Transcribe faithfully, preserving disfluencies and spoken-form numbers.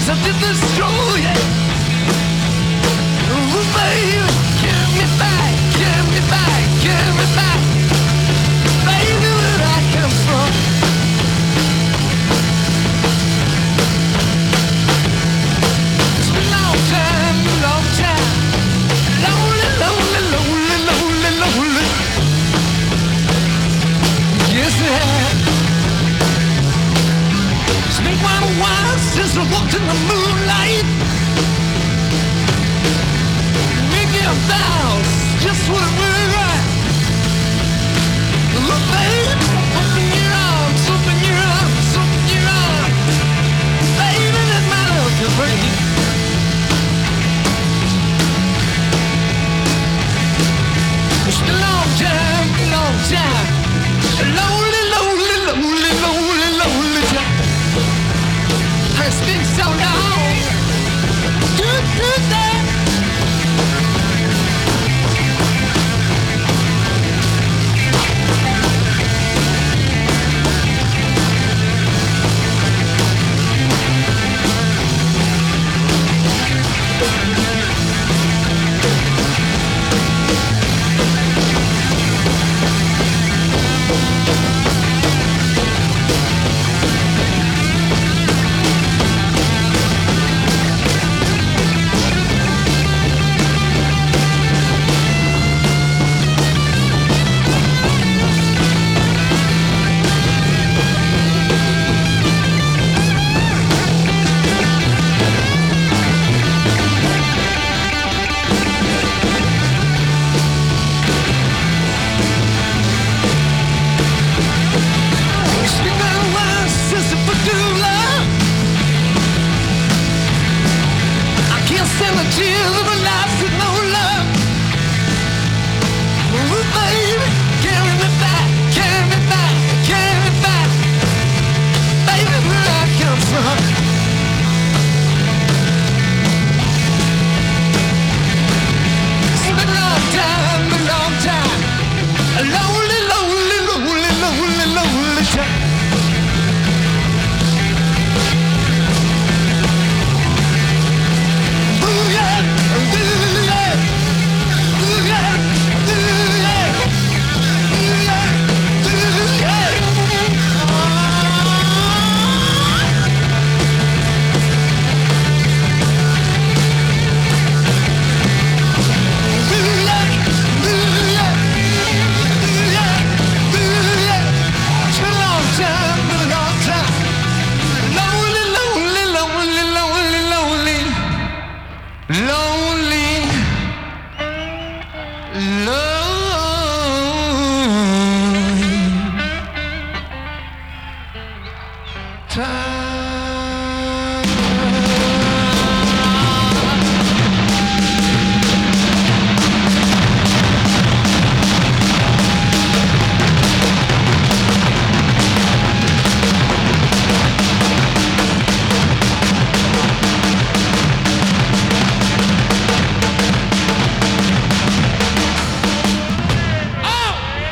Something to destroy it. Oh, baby, give me back, give me back, give me back. Baby, where I come from. It's been a long time, long time. Lonely, lonely, lonely, lonely, lonely. Yes, it has. It's been quite a while since I walked in the moonlight. Make it a vow, just what we're at. Look, baby.